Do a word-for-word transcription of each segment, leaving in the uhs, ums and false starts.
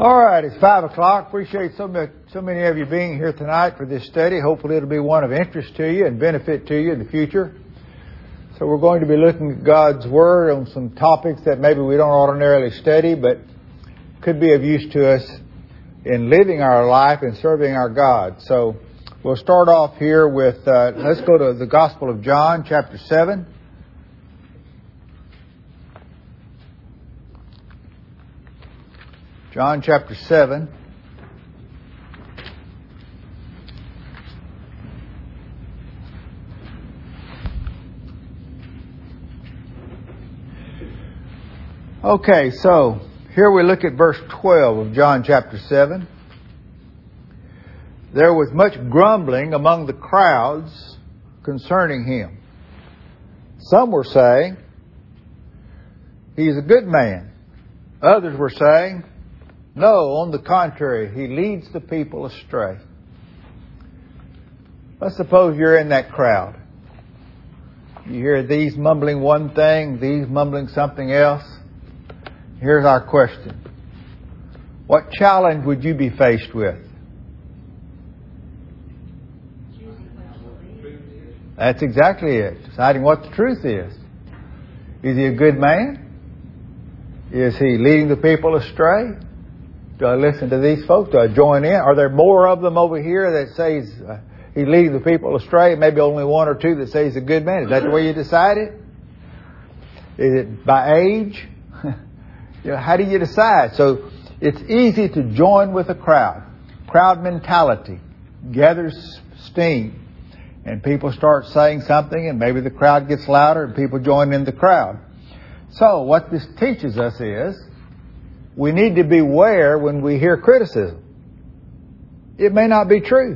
All right, it's five o'clock. Appreciate so much, so many of you being here tonight for this study. Hopefully it'll be one of interest to you and benefit to you in the future. So we're going to be looking at God's Word on some topics that maybe we don't ordinarily study, but could be of use to us in living our life and serving our God. So we'll start off here with, uh, let's go to the Gospel of John, chapter seven. John chapter seven. Okay, so here we look at verse twelve of John chapter seven. There was much grumbling among the crowds concerning him. Some were saying, he's a good man. Others were saying, no, on the contrary, he leads the people astray. Let's suppose you're in that crowd. You hear these mumbling one thing, these mumbling something else. Here's our question. What challenge would you be faced with? That's exactly it. Deciding what the truth is. Is he a good man? Is he leading the people astray? Do I listen to these folks? Do I join in? Are there more of them over here that say he's, uh, he's leading the people astray? Maybe only one or two that say he's a good man. Is that the way you decide it? Is it by age? You know, how do you decide? So it's easy to join with a crowd. Crowd mentality gathers steam. And people start saying something and maybe the crowd gets louder and people join in the crowd. So what this teaches us is we need to beware when we hear criticism. It may not be true.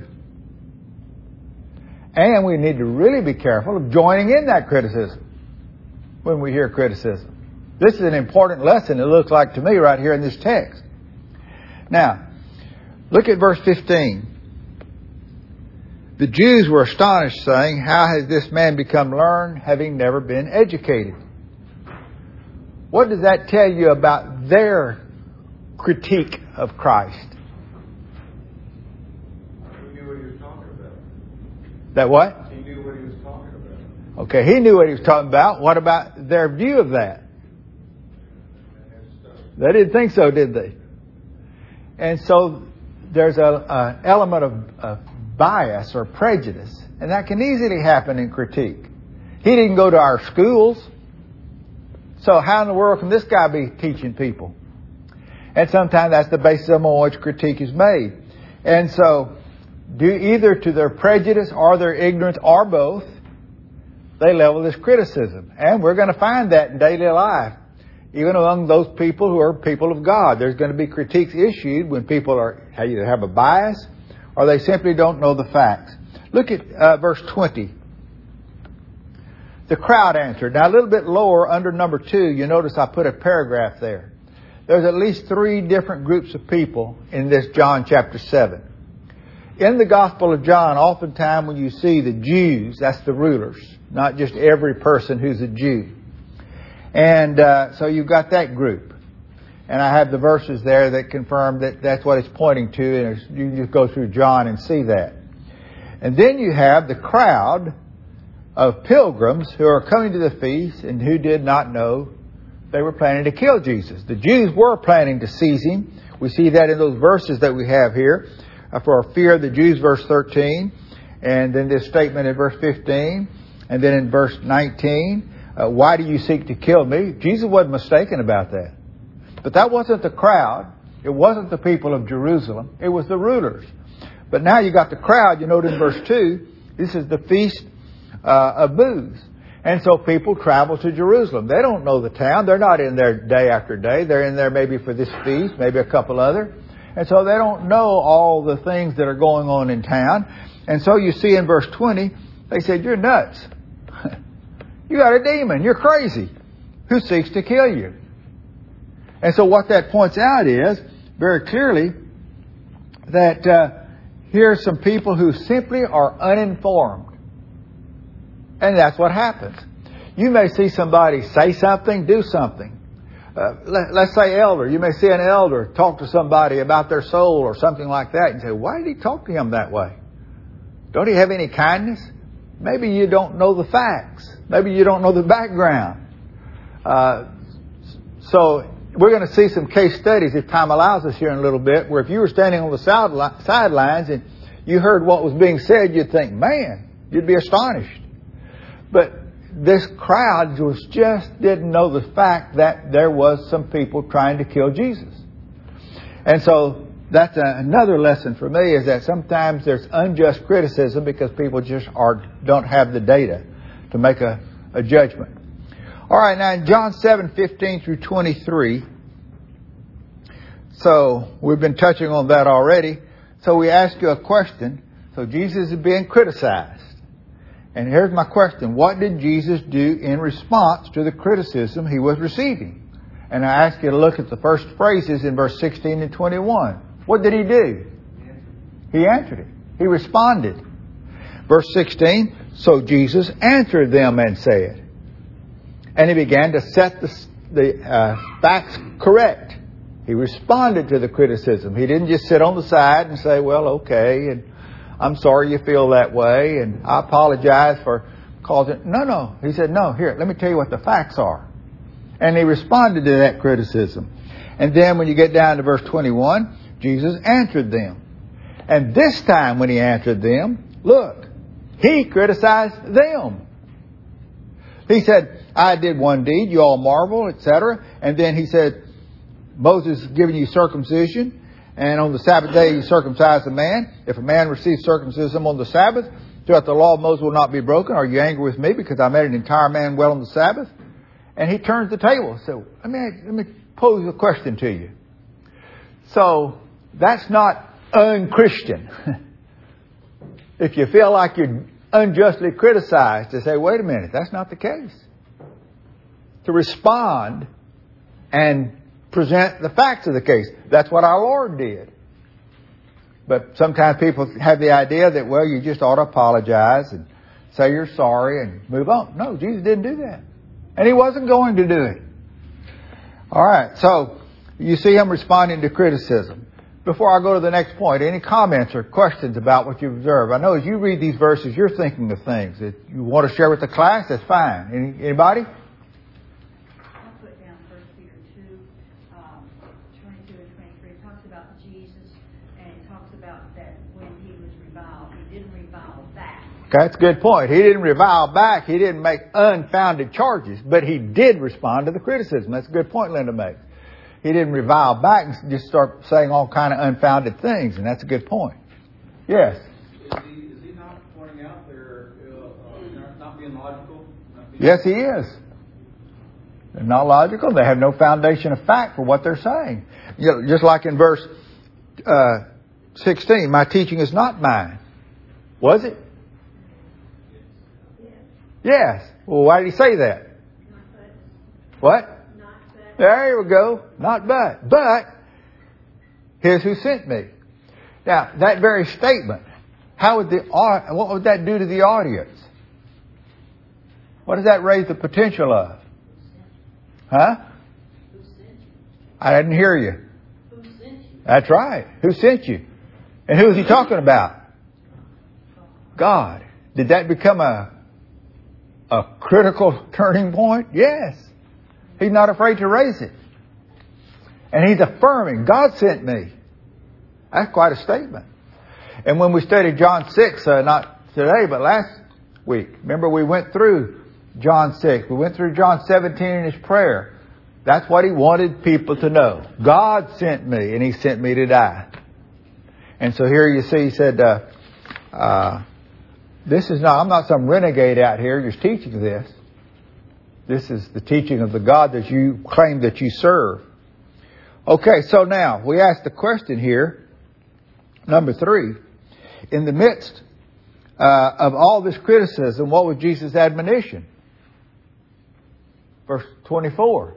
And we need to really be careful of joining in that criticism when we hear criticism. This is an important lesson, it looks like to me, right here in this text. Now, look at verse fifteen. The Jews were astonished, saying, how has this man become learned, having never been educated? What does that tell you about their critique of Christ? He knew what he was talking about. That what? He knew what he was talking about. Okay, he knew what he was talking about. What about their view of that? They didn't think so, did they? And so there's an element of, of bias or prejudice, and that can easily happen in critique. He didn't go to our schools, so how in the world can this guy be teaching people? And sometimes that's the basis on which critique is made. And so, due either to their prejudice or their ignorance or both, they level this criticism. And we're going to find that in daily life. Even among those people who are people of God, there's going to be critiques issued when people are either have a bias or they simply don't know the facts. Look at uh, verse twenty. The crowd answered. Now a little bit lower under number two, you notice I put a paragraph there. There's at least three different groups of people in this John chapter seven. In the Gospel of John, oftentimes when you see the Jews, that's the rulers, not just every person who's a Jew. And uh, so you've got that group. And I have the verses there that confirm that that's what it's pointing to. And you can just go through John and see that. And then you have the crowd of pilgrims who are coming to the feast and who did not know they were planning to kill Jesus. The Jews were planning to seize him. We see that in those verses that we have here. Uh, for fear of the Jews, verse thirteen. And then this statement in verse fifteen. And then in verse nineteen. Uh, why do you seek to kill me? Jesus wasn't mistaken about that. But that wasn't the crowd. It wasn't the people of Jerusalem. It was the rulers. But now you got the crowd. You note in verse two, this is the feast uh, of booths. And so people travel to Jerusalem. They don't know the town. They're not in there day after day. They're in there maybe for this feast, maybe a couple other. And so they don't know all the things that are going on in town. And so you see in verse twenty, they said, you're nuts. You got a demon. You're crazy. Who seeks to kill you? And so what that points out is, very clearly, that uh, here are some people who simply are uninformed. And that's what happens. You may see somebody say something, do something. Uh, let, let's say elder. You may see an elder talk to somebody about their soul or something like that and say, why did he talk to him that way? Don't he have any kindness? Maybe you don't know the facts. Maybe you don't know the background. Uh, so we're going to see some case studies, if time allows us, here in a little bit, where if you were standing on the sidelines and you heard what was being said, you'd think, man, you'd be astonished. But this crowd was just didn't know the fact that there was some people trying to kill Jesus. And so that's a, another lesson for me, is that sometimes there's unjust criticism because people just are don't have the data to make a, a judgment. All right, now in John seven fifteen through twenty-three, so we've been touching on that already. So we ask you a question. So Jesus is being criticized. And here's my question. What did Jesus do in response to the criticism he was receiving? And I ask you to look at the first phrases in verse sixteen and twenty-one. What did he do? He answered it. He responded. Verse sixteen, so Jesus answered them and said, and he began to set the, the uh, facts correct. He responded to the criticism. He didn't just sit on the side and say, well, okay, and I'm sorry you feel that way, and I apologize for causing... No, no. He said, no, here, let me tell you what the facts are. And he responded to that criticism. And then when you get down to verse twenty-one, Jesus answered them. And this time when he answered them, look, he criticized them. He said, I did one deed, you all marvel, et cetera. And then he said, Moses has given you circumcision, and on the Sabbath day you circumcise a man. If a man receives circumcision on the Sabbath, throughout the law of Moses will not be broken. Are you angry with me because I made an entire man well on the Sabbath? And he turns the table. So let me, let me pose a question to you. So that's not unchristian. If you feel like you're unjustly criticized, to say, wait a minute, that's not the case. To respond and present the facts of the case. That's what our Lord did. But sometimes people have the idea that, well, you just ought to apologize and say you're sorry and move on. No, Jesus didn't do that. And He wasn't going to do it. All right, so you see Him responding to criticism. Before I go to the next point, any comments or questions about what you observe? I know as you read these verses, you're thinking of things that you want to share with the class. That's fine. Any, anybody? I'll put down First Peter two, um, twenty-two and twenty-three. It talks about Jesus, and it talks about that when He was reviled, He didn't revile back. Okay, that's a good point. He didn't revile back. He didn't make unfounded charges, but He did respond to the criticism. That's a good point Linda makes. He didn't revile back and just start saying all kind of unfounded things, and that's a good point. Yes? Is he, is he not pointing out they're uh, not being logical? Not being Yes, He is. They're not logical. They have no foundation of fact for what they're saying. You know, just like in verse uh, sixteen, my teaching is not mine. Was it? Yes. Yes. Well, why did He say that? Not but. What? Not but. There we go. Not but. But, here's who sent me. Now, that very statement, how would the, what would that do to the audience? What does that raise the potential of? Huh? Who sent you? I didn't hear you. Who sent you? That's right. Who sent you? And who is He talking about? God. Did that become a, a critical turning point? Yes. He's not afraid to raise it. And He's affirming, God sent me. That's quite a statement. And when we studied John six, uh, not today, but last week, remember we went through John six. We went through John seventeen in His prayer. That's what He wanted people to know. God sent me, and He sent me to die. And so here you see, He said, uh, uh, this is not, I'm not some renegade out here just teaching this. This is the teaching of the God that you claim that you serve. Okay, so now we ask the question here, number three. In the midst uh, of all this criticism, what was Jesus' admonition? Verse twenty-four.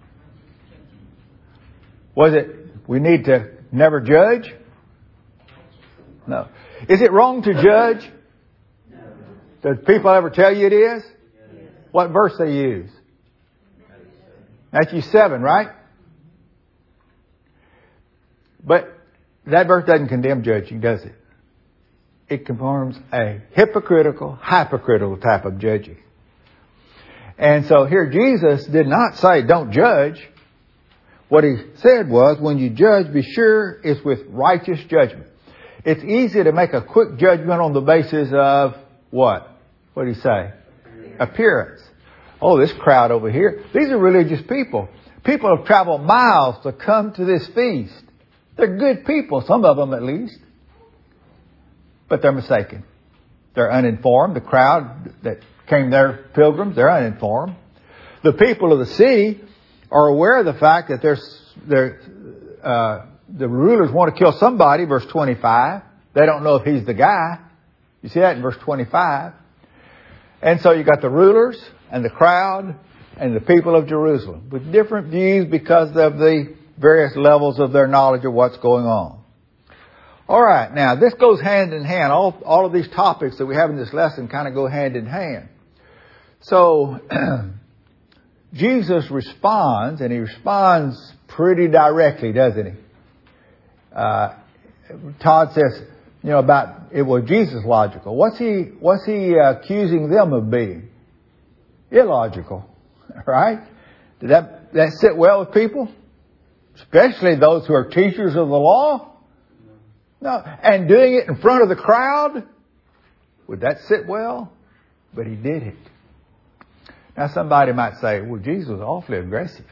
Was it, we need to never judge? No. Is it wrong to judge? No. Did people ever tell you it is? What verse they use? Matthew seven, right? But that verse doesn't condemn judging, does it? It confirms a hypocritical, hypocritical type of judging. And so here Jesus did not say, don't judge. What he said was, when you judge, be sure it's with righteous judgment. It's easy to make a quick judgment on the basis of what? What did he say? Appearance. Oh, this crowd over here, these are religious people. People have traveled miles to come to this feast. They're good people, some of them at least. But they're mistaken. They're uninformed. The crowd that came there, pilgrims, they're uninformed. The people of the city are aware of the fact that there's, there, uh, the rulers want to kill somebody, verse twenty-five. They don't know if he's the guy. You see that in verse twenty-five. And so you got the rulers and the crowd and the people of Jerusalem with different views because of the various levels of their knowledge of what's going on. All right, now this goes hand in hand. All, all of these topics that we have in this lesson kind of go hand in hand. So Jesus responds, and he responds pretty directly, doesn't he? Uh, Todd says, you know, about it was Jesus logical. What's he? What's he uh, accusing them of being? Illogical, right? Did that that sit well with people, especially those who are teachers of the law? No, and doing it in front of the crowd, would that sit well? But he did it. Now somebody might say, well, Jesus was awfully aggressive.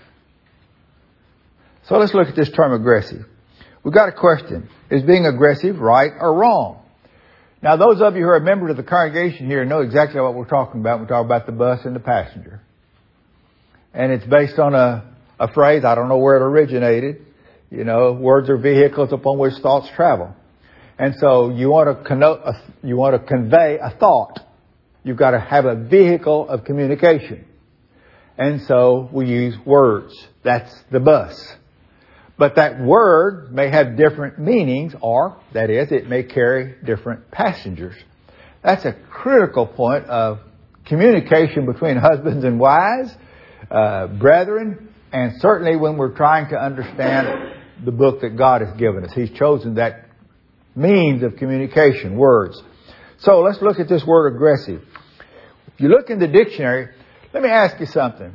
So let's look at this term aggressive. We've got a question. Is being aggressive right or wrong? Now those of you who are members of the congregation here know exactly what we're talking about. We're talking about the bus and the passenger. And it's based on a, a phrase, I don't know where it originated. You know, words are vehicles upon which thoughts travel. And so you want to connote, a, you want to convey a thought. You've got to have a vehicle of communication. And so we use words. That's the bus. But that word may have different meanings, or, that is, it may carry different passengers. That's a critical point of communication between husbands and wives, uh, brethren, and certainly when we're trying to understand the book that God has given us. He's chosen that means of communication, words. So let's look at this word aggressive. If you look in the dictionary, let me ask you something.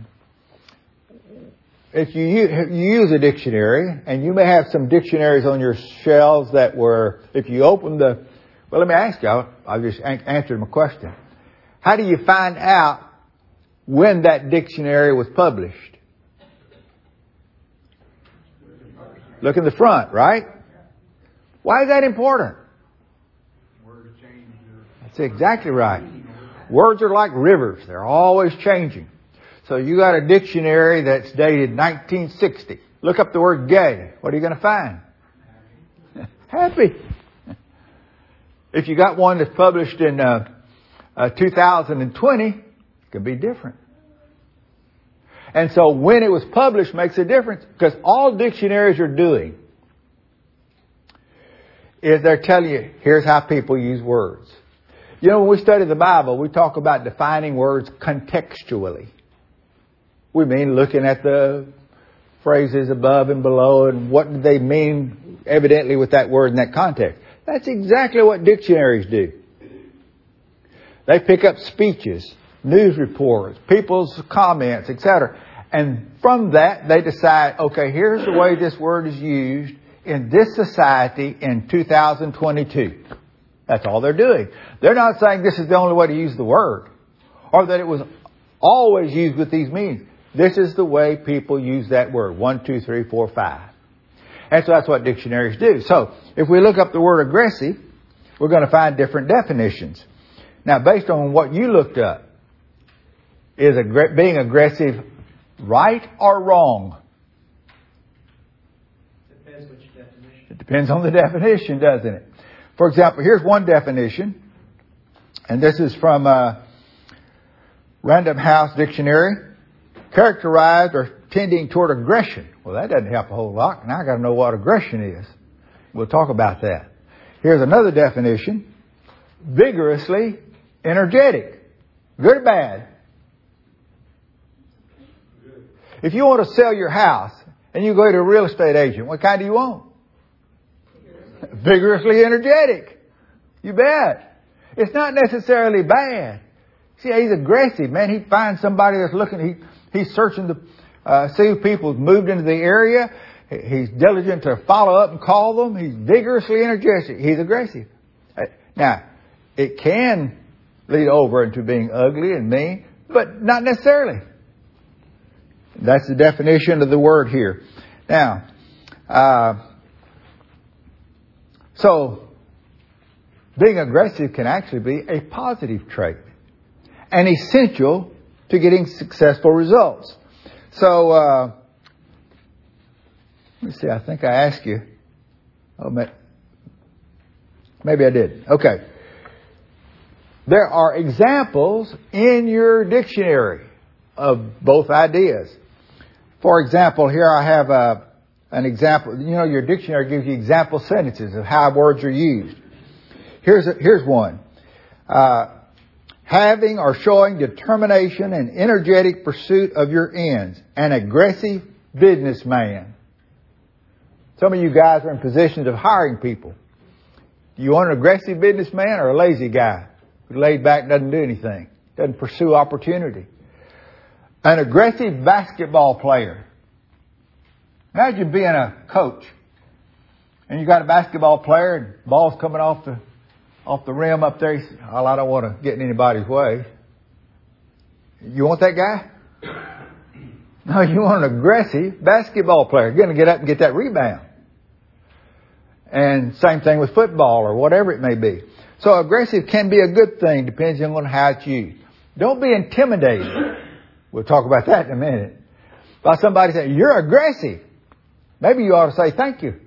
If you use a dictionary, and you may have some dictionaries on your shelves that were, if you open the, well, let me ask you, I'll, I'll just answer my question. How do you find out when that dictionary was published? Look in the front, right? Why is that important? That's exactly right. Words are like rivers. They're always changing. So you got a dictionary that's dated nineteen sixty. Look up the word gay. What are you going to find? Happy. If you got one that's published in uh, uh, two thousand twenty, it could be different. And so when it was published makes a difference, because all dictionaries are doing is they're telling you, here's how people use words. You know, when we study the Bible, we talk about defining words contextually. We mean looking at the phrases above and below and what do they mean evidently with that word in that context. That's exactly what dictionaries do. They pick up speeches, news reports, people's comments, et cetera. And from that, they decide, okay, here's the way this word is used in this society in two thousand twenty-two. That's all they're doing. They're not saying this is the only way to use the word, or that it was always used with these meanings. This is the way people use that word. One, two, three, four, five. And so that's what dictionaries do. So if we look up the word aggressive, we're going to find different definitions. Now, based on what you looked up, is aggr- being aggressive right or wrong? Depends which definition. It depends on the definition, doesn't it? For example, here's one definition. And this is from uh, Random House Dictionary. Characterized or tending toward aggression. Well, that doesn't help a whole lot. Now I got to know what aggression is. We'll talk about that. Here's another definition. Vigorously energetic. Good or bad? Good. If you want to sell your house and you go to a real estate agent, what kind do you want? vigorously energetic. You bet. It's not necessarily bad. See, he's aggressive, man. He finds somebody that's looking, he, he's searching to uh, see if people have moved into the area. He's diligent to follow up and call them. He's vigorously energetic. He's aggressive. Now, it can lead over into being ugly and mean, but not necessarily. That's the definition of the word here. Now, uh, so being aggressive can actually be a positive trait and essential to getting successful results. So, uh, let me see, I think I asked you. Oh, maybe I did. Okay. There are examples in your dictionary of both ideas. For example, here I have a, an example. You know, your dictionary gives you example sentences of how words are used. Here's a, here's one. Uh, having or showing determination and energetic pursuit of your ends. An aggressive businessman. Some of you guys are in positions of hiring people. Do you want an aggressive businessman or a lazy guy who laid back, doesn't do anything, doesn't pursue opportunity? An aggressive basketball player. Imagine being a coach and you got a basketball player and ball's coming off the off the rim up there. You say, well, I don't want to get in anybody's way. You want that guy? No, you want an aggressive basketball player. You're going to get up and get that rebound. And same thing with football or whatever it may be. So aggressive can be a good thing depending on how it's used. Don't be intimidated. We'll talk about that in a minute. By somebody saying, you're aggressive. Maybe you ought to say, thank you.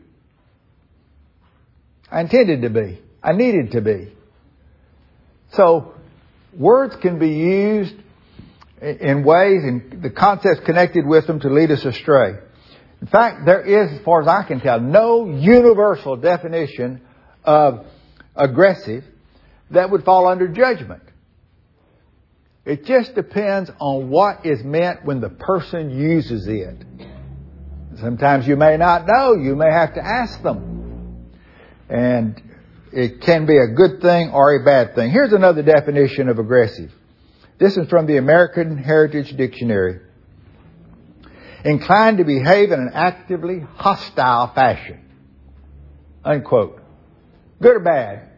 I intended to be. I needed to be. So words can be used in ways and the concepts connected with them to lead us astray. In fact, there is, as far as I can tell, no universal definition of aggressive that would fall under judgment. It just depends on what is meant when the person uses it. Sometimes you may not know. You may have to ask them. And it can be a good thing or a bad thing. Here's another definition of aggressive. This is from the American Heritage Dictionary. Inclined to behave in an actively hostile fashion. Unquote. Good or bad?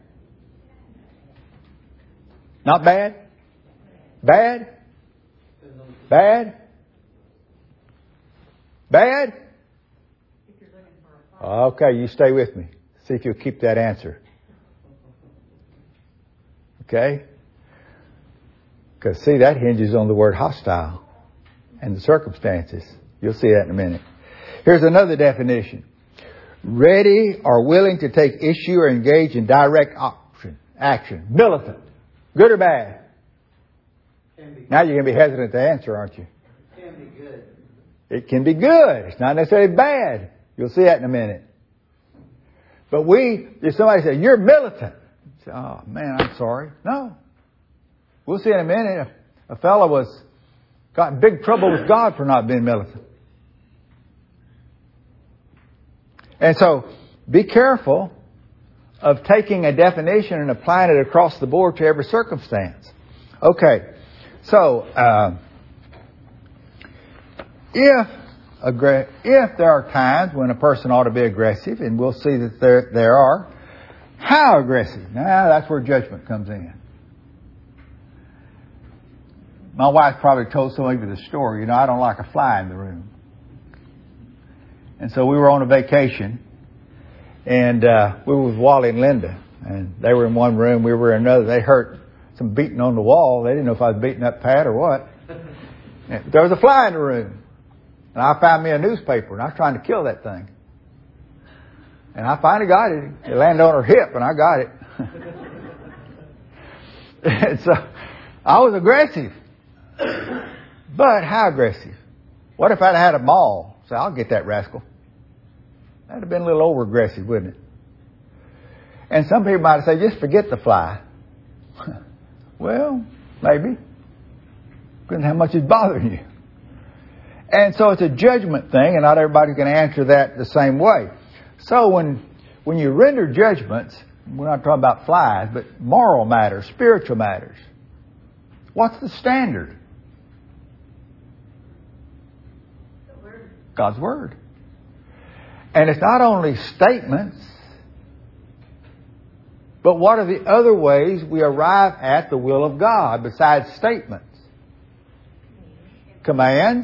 Not bad? Bad? Bad? Bad? Okay, you stay with me. See if you'll keep that answer. Okay? Because, see, that hinges on the word hostile and the circumstances. You'll see that in a minute. Here's another definition. Ready or willing to take issue or engage in direct option, action. Militant. Good or bad? Can be. Now you're going to be hesitant to answer, aren't you? Can be good. It can be good. It's not necessarily bad. You'll see that in a minute. But we, if somebody says, you're militant. Say, oh, man, I'm sorry. No. We'll see in a minute. A fellow was got in big trouble with God for not being militant. And so, be careful of taking a definition and applying it across the board to every circumstance. Okay. So, uh, if aggra- if there are times when a person ought to be aggressive, and we'll see that there there are, how aggressive? Now, that's where judgment comes in. My wife probably told some of you the story. You know, I don't like a fly in the room. And so we were on a vacation, and uh, we were with Wally and Linda, and they were in one room, we were in another. They heard some beating on the wall. They didn't know if I was beating up Pat or what. And there was a fly in the room, and I found me a newspaper, and I was trying to kill that thing. And I finally got it. It landed on her hip, and I got it. And so I was aggressive. But how aggressive? What if I'd had a maul? Say, I'll get that rascal. That'd have been a little over aggressive, wouldn't it? And some people might say, just forget the fly. Well, maybe. Depends how much it's bothering you. And so it's a judgment thing, and not everybody's going to answer that the same way. So when when you render judgments, we're not talking about flies, but moral matters, spiritual matters. What's the standard? The Word. God's Word. And it's not only statements, but what are the other ways we arrive at the will of God besides statements? Commands,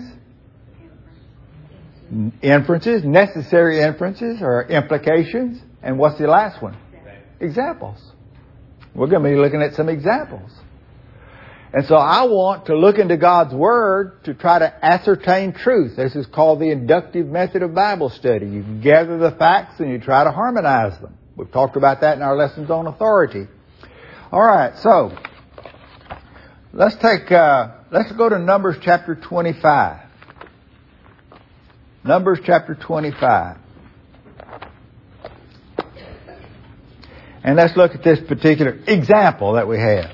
inferences, necessary inferences or implications. And what's the last one? Examples. We're going to be looking at some examples. And so I want to look into God's Word to try to ascertain truth. This is called the inductive method of Bible study. You gather the facts and you try to harmonize them. We've talked about that in our lessons on authority. All right, so let's take, uh, let's go to Numbers chapter twenty-five. Numbers chapter twenty-five. And let's look at this particular example that we have.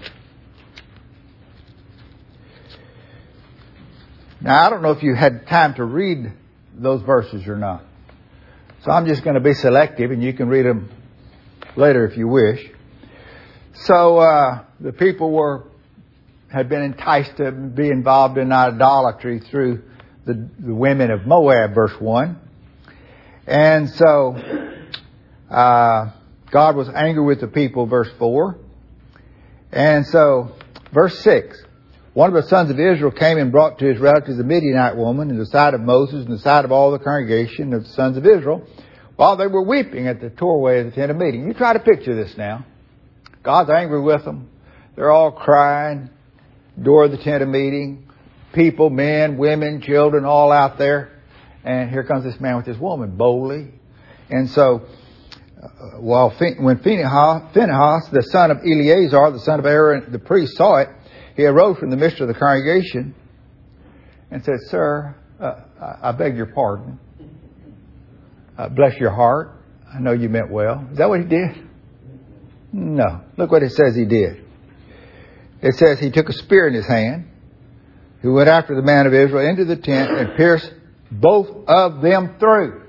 Now, I don't know if you had time to read those verses or not. So I'm just going to be selective, and you can read them later if you wish. So uh, the people were had been enticed to be involved in idolatry through the, the women of Moab, verse one. And so uh, God was angry with the people, verse four. And so, verse six. One of the sons of Israel came and brought to his relatives a Midianite woman in the sight of Moses and the sight of all the congregation of the sons of Israel while they were weeping at the doorway of the tent of meeting. You try to picture this now. God's angry with them. They're all crying. Door of the tent of meeting. People, men, women, children, all out there. And here comes this man with this woman, boldly. And so, uh, while when Phinehas, Phinehas, the son of Eleazar, the son of Aaron, the priest, saw it, he arose from the midst of the congregation and said, Sir, uh, I beg your pardon. Uh, bless your heart. I know you meant well. Is that what he did? No. Look what it says he did. It says he took a spear in his hand. He went after the man of Israel into the tent and pierced both of them through.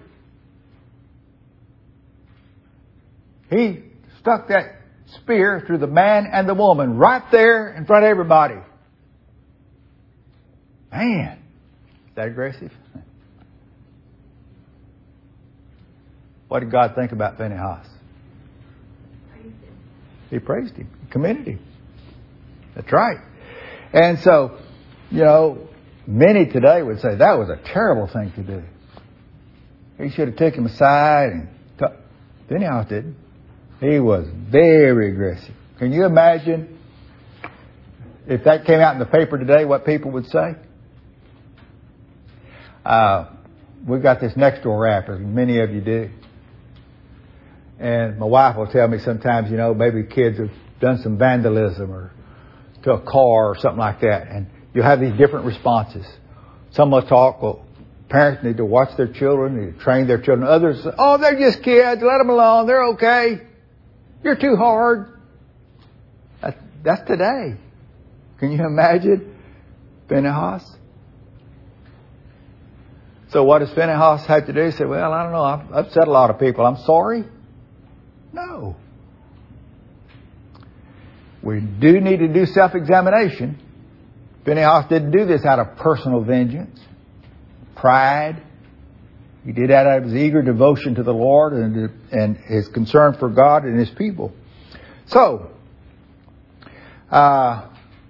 He stuck that spear through the man and the woman right there in front of everybody. Man, is that aggressive? What did God think about Phinehas? He praised him. He commended him. That's right. And so, you know, many today would say that was a terrible thing to do. He should have taken him aside and t- Phinehas didn't. He was very aggressive. Can you imagine if that came out in the paper today, what people would say? Uh, we've got this Nextdoor app, as many of you do. And my wife will tell me sometimes, you know, maybe kids have done some vandalism or to a car or something like that. And you'll have these different responses. Some will talk, well, parents need to watch their children, need to train their children. Others say, oh, they're just kids, let them alone, they're okay. You're too hard. That's, that's today. Can you imagine Phinehas? So what does Phinehas have to do? He said, well, I don't know. I've upset a lot of people. I'm sorry. No. We do need to do self-examination. Phinehas didn't do this out of personal vengeance, pride. He did that out of his eager devotion to the Lord and, and his concern for God and His people. So, uh,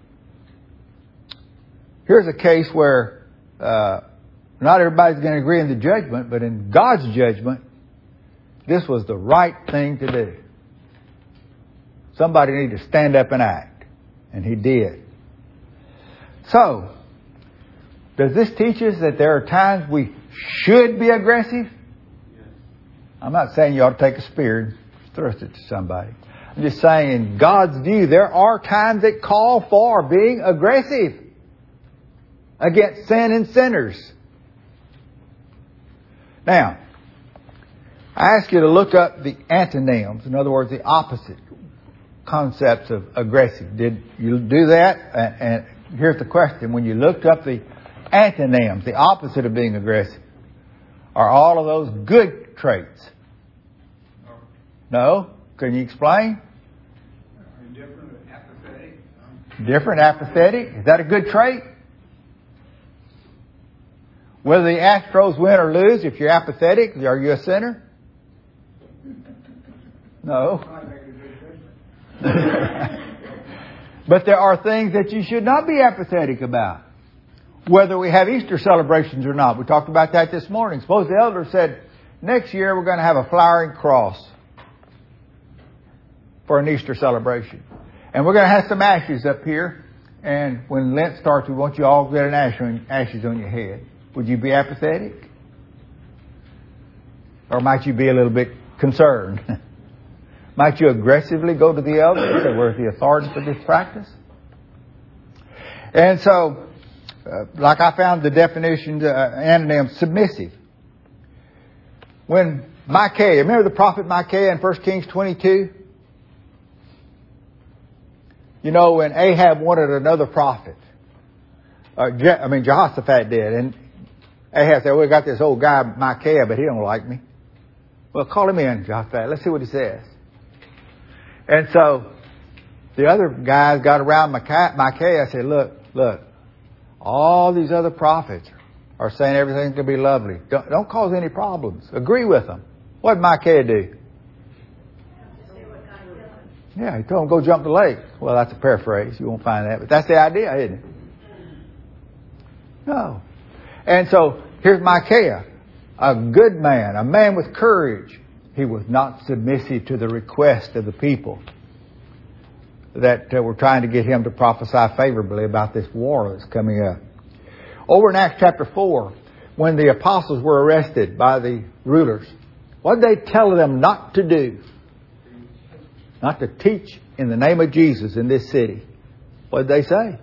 here's a case where uh, not everybody's going to agree in the judgment, but in God's judgment, this was the right thing to do. Somebody needed to stand up and act, and he did. So, does this teach us that there are times we should be aggressive? Yes. I'm not saying you ought to take a spear and thrust it to somebody. I'm just saying in God's view, there are times that call for being aggressive against sin and sinners. Now, I ask you to look up the antonyms. In other words, the opposite concepts of aggressive. Did you do that? And, and here's the question. When you looked up the antonyms, the opposite of being aggressive, are all of those good traits? No. Can you explain? Indifferent, apathetic. Different, apathetic. Is that a good trait? Whether the Astros win or lose, if you're apathetic, are you a sinner? No. But there are things that you should not be apathetic about. Whether we have Easter celebrations or not. We talked about that this morning. Suppose the elder said, next year we're going to have a flowering cross for an Easter celebration. And we're going to have some ashes up here. And when Lent starts, we want you all to get an ash on, ashes on your head. Would you be apathetic? Or might you be a little bit concerned? Might you aggressively go to the elder and say, where's the authority for this practice? And so, uh, like I found the definition, uh, anonym, submissive. When Micaiah, remember the prophet Micaiah in First Kings twenty-two? You know, when Ahab wanted another prophet, uh, Je- I mean Jehoshaphat did, and Ahab said, well, we got this old guy Micaiah, but he don't like me. Well, call him in, Jehoshaphat. Let's see what he says. And so the other guys got around Micaiah and said, look, look, all these other prophets are saying everything's going to be lovely. Don't, don't cause any problems. Agree with them. What did Micaiah do? Yeah, he told him, go jump the lake. Well, that's a paraphrase. You won't find that. But that's the idea, isn't it? No. And so here's Micaiah, a good man, a man with courage. He was not submissive to the request of the people that uh, were trying to get him to prophesy favorably about this war that's coming up. Over in Acts chapter four, when the apostles were arrested by the rulers, what did they tell them not to do? Not to teach in the name of Jesus in this city. What did they say?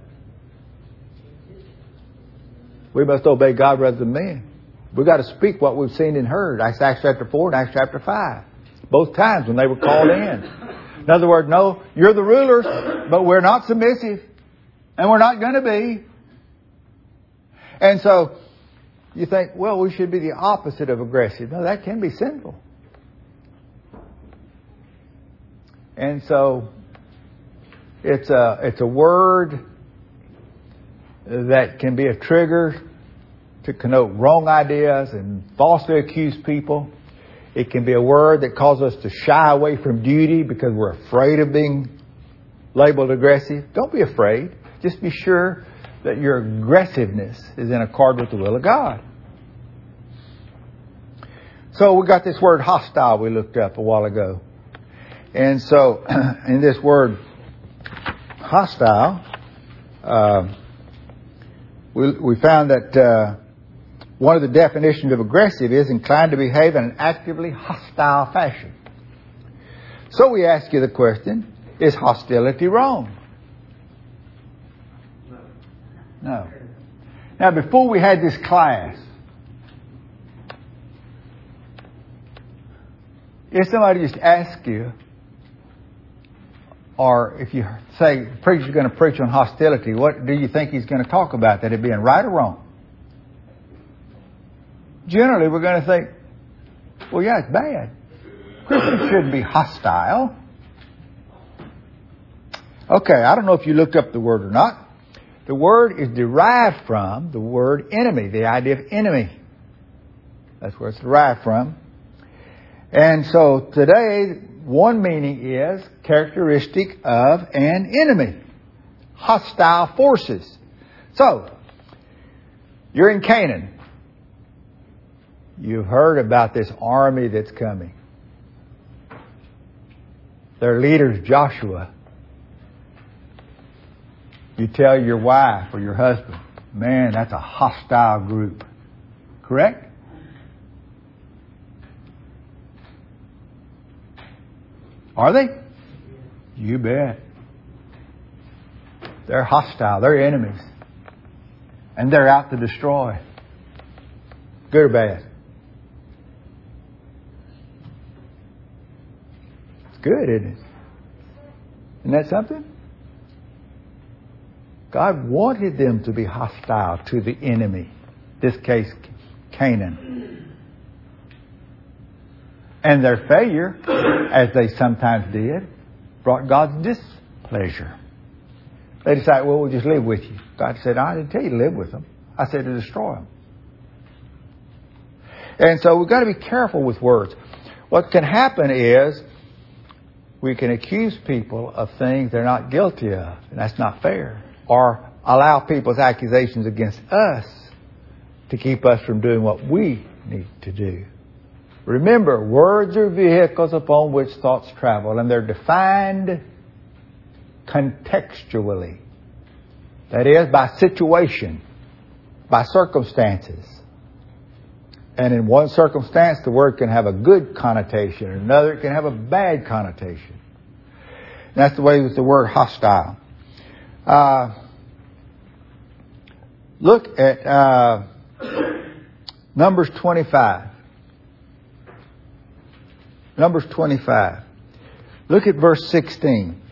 We must obey God rather than men. We've got to speak what we've seen and heard. That's Acts chapter four and Acts chapter five. Both times when they were called in. In other words, no, you're the rulers, but we're not submissive. And we're not going to be. And so, you think, well, we should be the opposite of aggressive. No, that can be sinful. And so, it's a, it's a word that can be a trigger to connote wrong ideas and falsely accuse people. It can be a word that causes us to shy away from duty because we're afraid of being labeled aggressive. Don't be afraid. Just be sure that your aggressiveness is in accord with the will of God. So we got this word hostile we looked up a while ago. And so in this word hostile, uh, we, we found that uh, one of the definitions of aggressive is inclined to behave in an actively hostile fashion. So we ask you the question, is hostility wrong? No. Now, before we had this class, if somebody just asked you, or if you say, the preacher's going to preach on hostility, what do you think he's going to talk about? That it being right or wrong? Generally, we're going to think, well, yeah, it's bad. Christians shouldn't be hostile. Okay, I don't know if you looked up the word or not. The word is derived from the word enemy, the idea of enemy. That's where it's derived from. And so today, one meaning is characteristic of an enemy. Hostile forces. So, you're in Canaan. You've heard about this army that's coming. Their leader's Joshua. You tell your wife or your husband, man, that's a hostile group. Correct? Are they? You bet. They're hostile. They're enemies. And they're out to destroy. Good or bad? It's good, isn't it? Isn't that something? God wanted them to be hostile to the enemy. In this case, Canaan. And their failure, as they sometimes did, brought God's displeasure. They decided, well, we'll just live with you. God said, I didn't tell you to live with them. I said to destroy them. And so we've got to be careful with words. What can happen is we can accuse people of things they're not guilty of, and that's not fair. Or allow people's accusations against us to keep us from doing what we need to do. Remember, words are vehicles upon which thoughts travel, and they're defined contextually. That is, by situation, by circumstances. And in one circumstance, the word can have a good connotation. In another, it can have a bad connotation. And that's the way with the word hostile. Uh, look at uh, Numbers twenty-five. Numbers twenty-five. Look at verse sixteen.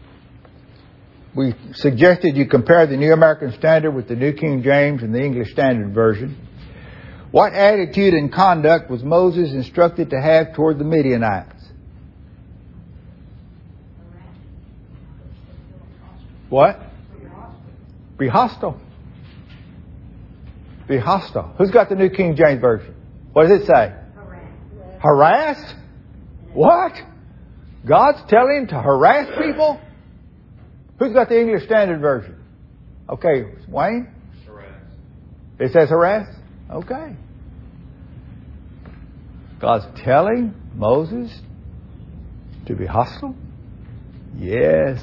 We suggested you compare the New American Standard with the New King James and the English Standard Version. What attitude and conduct was Moses instructed to have toward the Midianites? What? Be hostile. Be hostile. Who's got the New King James Version? What does it say? Harass. Harass? What? God's telling him to harass people? Who's got the English Standard Version? Okay, Wayne? Harass. It says harass? Okay. God's telling Moses to be hostile? Yes.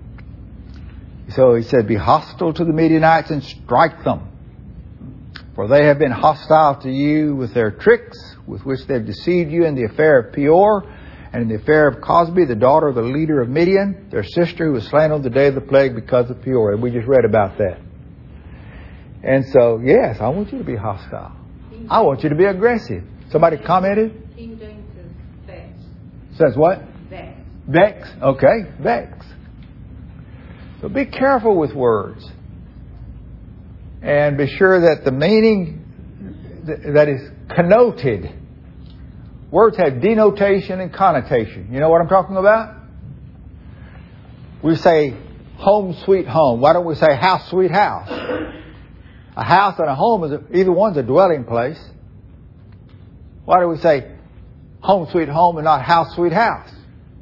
So he said, be hostile to the Midianites and strike them. For they have been hostile to you with their tricks, with which they have deceived you in the affair of Peor, and in the affair of Cosbi, the daughter of the leader of Midian, their sister who was slain on the day of the plague because of Peor. And we just read about that. And so, yes, I want you to be hostile. I want you to be aggressive. Somebody commented? King James says vex. Says what? Vex. Vex. Okay, vex. So be careful with words. And be sure that the meaning that is connoted. Words have denotation and connotation. You know what I'm talking about? We say home sweet home. Why don't we say house sweet house? A house and a home, is a, either one's a dwelling place. Why do we say home sweet home and not house sweet house?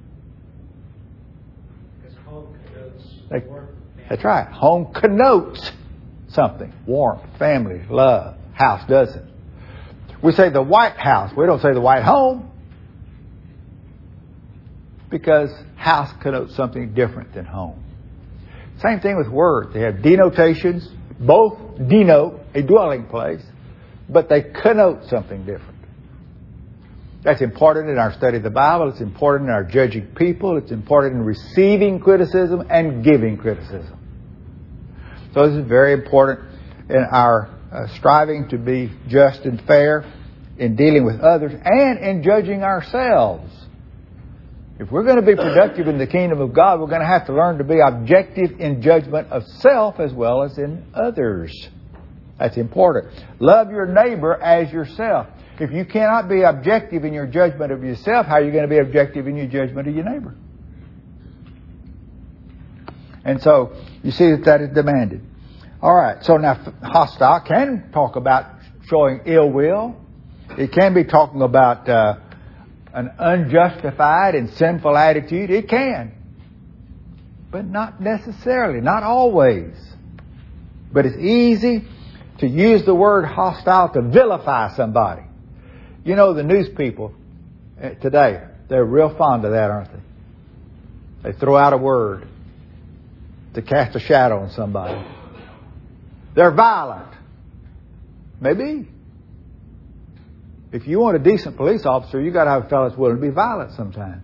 Because home connotes Like, warmth. that's right. Home connotes something. Warmth, family, love. House doesn't. We say the White House. We don't say the White Home. Because house connotes something different than home. Same thing with words. They have denotations. Both denote a dwelling place, but they connote something different. That's important in our study of the Bible. It's important in our judging people. It's important in receiving criticism and giving criticism. So this is very important in our uh, striving to be just and fair in dealing with others and in judging ourselves. If we're going to be productive in the kingdom of God, we're going to have to learn to be objective in judgment of self as well as in others. That's important. Love your neighbor as yourself. If you cannot be objective in your judgment of yourself, how are you going to be objective in your judgment of your neighbor? And so, you see that that is demanded. All right, so now hostile can talk about showing ill will. It can be talking about uh, an unjustified and sinful attitude. It can. But not necessarily, not always. But it's easy to use the word hostile to vilify somebody. You know, the news people today, they're real fond of that, aren't they? They throw out a word to cast a shadow on somebody. They're violent. Maybe. If you want a decent police officer, you got to have a fellow that's willing to be violent sometimes.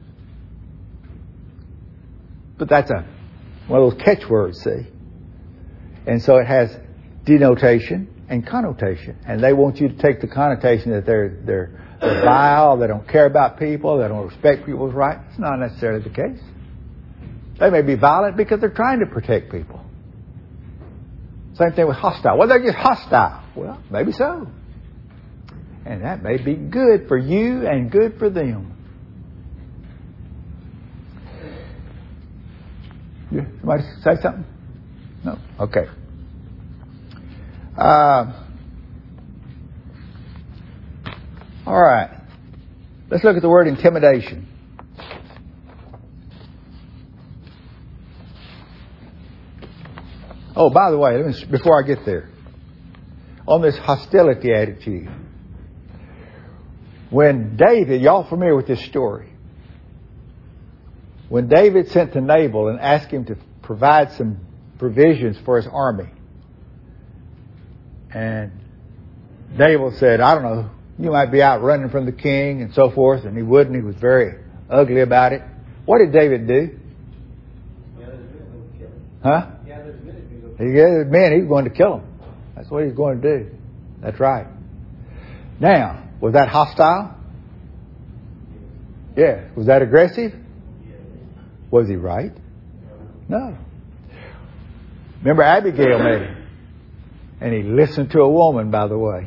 But that's a one of those catchwords, see? And so it has denotation and connotation. And they want you to take the connotation that they're, they're, they're vile, they don't care about people, they don't respect people's rights. It's not necessarily the case. They may be violent because they're trying to protect people. Same thing with hostile. Well, they're just hostile. Well, maybe so. And that may be good for you and good for them. You, somebody say something? No? Okay. Uh, all right. Let's look at the word intimidation. Oh, by the way, let me, before I get there, on this hostility attitude, when David, y'all familiar with this story? When David sent to Nabal and asked him to provide some provisions for his army, and Nabal said, I don't know, you might be out running from the king and so forth, and he wouldn't. He was very ugly about it. What did David do? Huh? He gathered men, he was going to kill them. That's what he was going to do. That's right. Now, was that hostile? Yeah. Was that aggressive? Was he right? No. Remember Abigail met him. And he listened to a woman, by the way.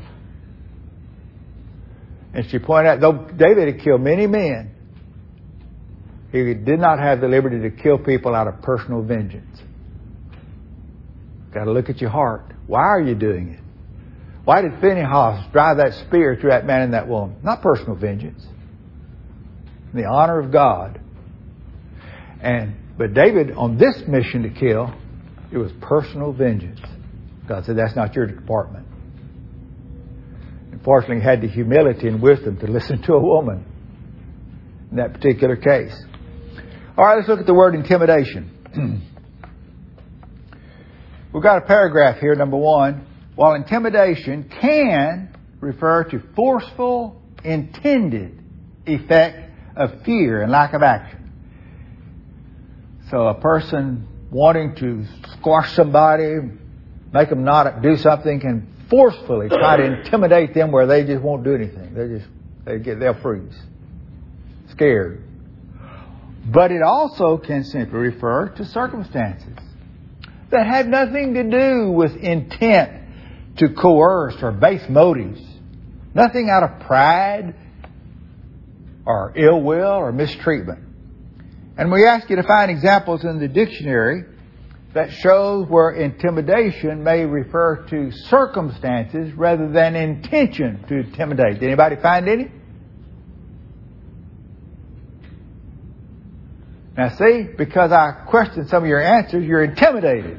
And she pointed out, though David had killed many men, he did not have the liberty to kill people out of personal vengeance. Got to look at your heart. Why are you doing it? Why did Phinehas drive that spear through that man and that woman? Not personal vengeance. In the honor of God. And but David, on this mission to kill, it was personal vengeance. God said, that's not your department. Unfortunately, he had the humility and wisdom to listen to a woman in that particular case. All right, let's look at the word intimidation. We've got a paragraph here, number one. While intimidation can refer to forceful, intended effect of fear and lack of action. So a person wanting to squash somebody, make them not do something, can forcefully try to intimidate them where they just won't do anything. They just they get they'll freeze, scared. But it also can simply refer to circumstances that had nothing to do with intent to coerce or base motives. Nothing out of pride or ill will or mistreatment. And we ask you to find examples in the dictionary that shows where intimidation may refer to circumstances rather than intention to intimidate. Did anybody find any? Now see, because I questioned some of your answers, you're intimidated.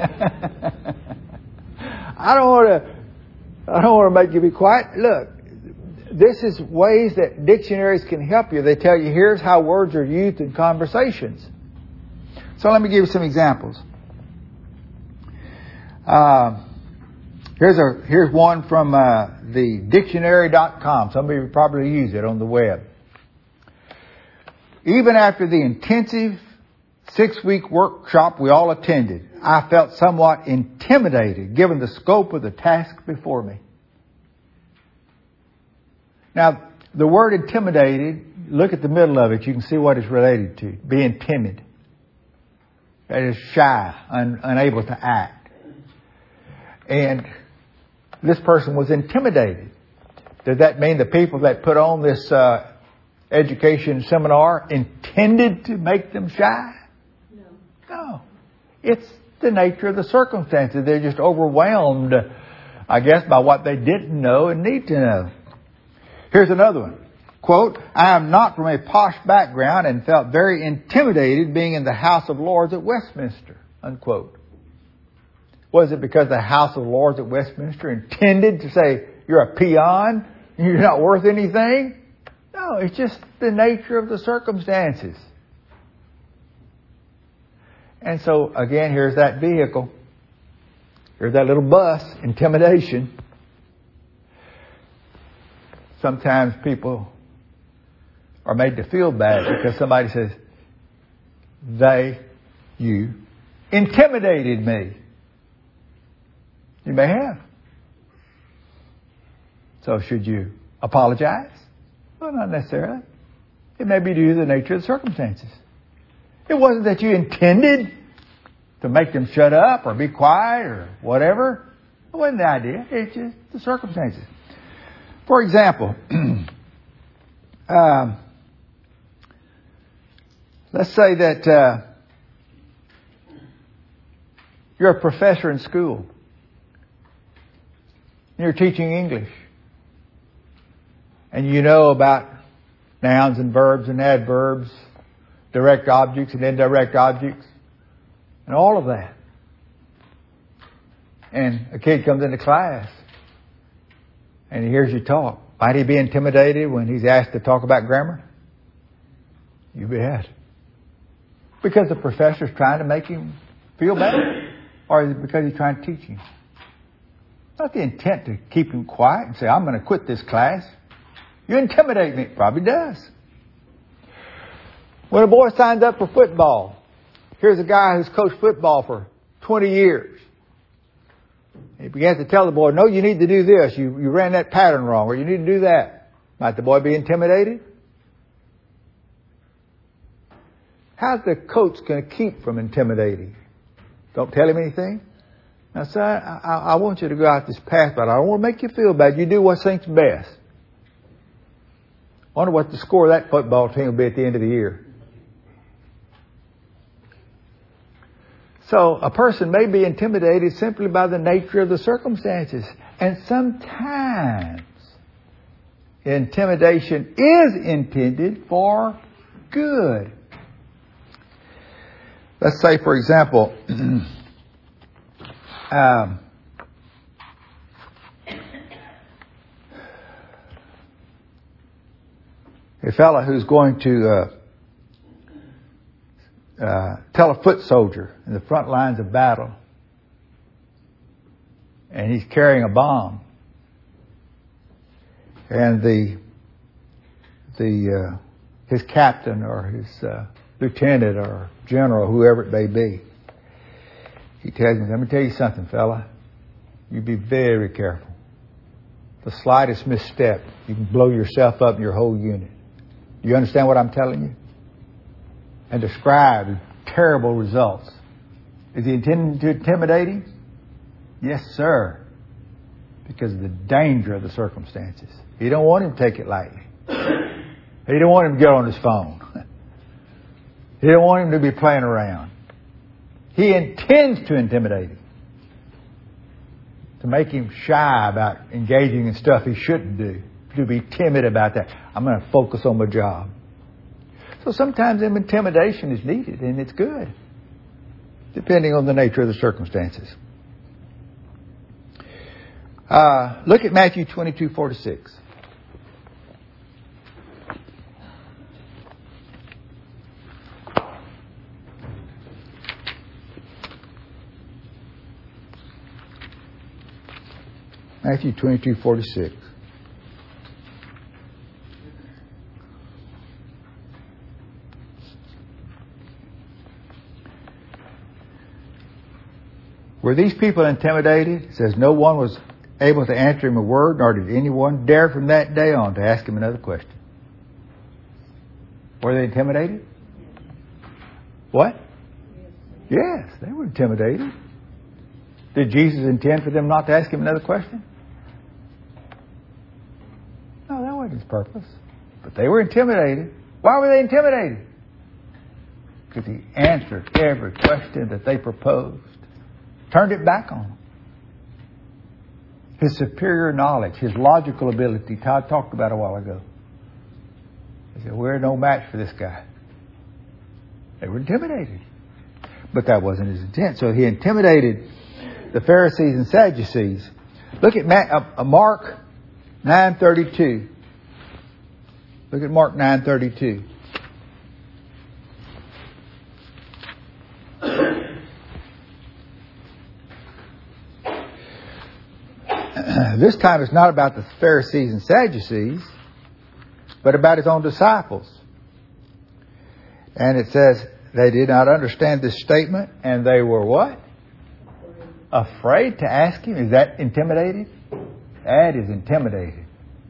I don't want to. I don't want to make you be quiet. Look, this is ways that dictionaries can help you. They tell you here's how words are used in conversations. So let me give you some examples. Uh, here's a here's one from uh, the dictionary dot com. Some of you probably use it on the web. Even after the intensive six-week workshop we all attended, I felt somewhat intimidated given the scope of the task before me. Now, the word intimidated, look at the middle of it. You can see what it's related to. Being timid. That is shy, un, unable to act. And this person was intimidated. Does that mean the people that put on this uh, education seminar intended to make them shy? No. No. It's the nature of the circumstances. They're just overwhelmed, I guess, by what they didn't know and need to know. Here's another one. Quote, I am not from a posh background and felt very intimidated being in the House of Lords at Westminster. Unquote. Was it because the House of Lords at Westminster intended to say you're a peon, you're not worth anything? No, it's just the nature of the circumstances. And so, again, here's that vehicle. Here's that little bus, intimidation. Sometimes people are made to feel bad because somebody says, they, you, intimidated me. You may have. So should you apologize? Well, not necessarily. It may be due to the nature of the circumstances. It wasn't that you intended to make them shut up or be quiet or whatever. It wasn't the idea. It's just the circumstances. For example, um, let's say that uh, you're a professor in school. You're teaching English. And you know about nouns and verbs and adverbs, direct objects and indirect objects, and all of that. And a kid comes into class and he hears you talk. Might he be intimidated when he's asked to talk about grammar? You bet. Because the professor's trying to make him feel better? Or is it because he's trying to teach him? Not the intent to keep him quiet and say, I'm going to quit this class. You intimidate me. Probably does. When a boy signs up for football, here's a guy who's coached football for twenty years. He begins to tell the boy, no, you need to do this. You, you ran that pattern wrong, or you need to do that. Might the boy be intimidated? How's the coach going to keep from intimidating? Don't tell him anything? Now, son, I, I, I want you to go out this path, but I don't want to make you feel bad. You do what thinks best. I wonder what the score of that football team will be at the end of the year. So a person may be intimidated simply by the nature of the circumstances. And sometimes intimidation is intended for good. Let's say, for example, um, a fellow who's going to uh, uh, tell a foot soldier in the front lines of battle, and he's carrying a bomb, and the the uh, his captain or his uh, lieutenant or general, whoever it may be, he tells him, "Let me tell you something, fella. You be very careful. The slightest misstep, you can blow yourself up and your whole unit. Do you understand what I'm telling you?" And describe the terrible results. Is he intending to intimidate him? Yes, sir. Because of the danger of the circumstances. He don't want him to take it lightly. He don't want him to get on his phone. He don't want him to be playing around. He intends to intimidate him. To make him shy about engaging in stuff he shouldn't do. To be timid about that. I'm going to focus on my job. So sometimes intimidation is needed, and it's good, depending on the nature of the circumstances. Uh, look at Matthew twenty-two forty-six. Matthew twenty-two forty-six. Were these people intimidated? It says no one was able to answer him a word, nor did anyone dare from that day on to ask him another question. Were they intimidated? What? Yes, they were intimidated. Did Jesus intend for them not to ask him another question? No, that wasn't his purpose. But they were intimidated. Why were they intimidated? Because he answered every question that they proposed. Turned it back on them. His superior knowledge, his logical ability, Todd talked about a while ago. He said, we're no match for this guy. They were intimidated. But that wasn't his intent. So he intimidated the Pharisees and Sadducees. Look at Mark nine thirty-two. Look at Mark nine thirty-two. This time it's not about the Pharisees and Sadducees, but about his own disciples. And it says they did not understand this statement, and they were what? Afraid to ask him. Is that intimidating? That is intimidating.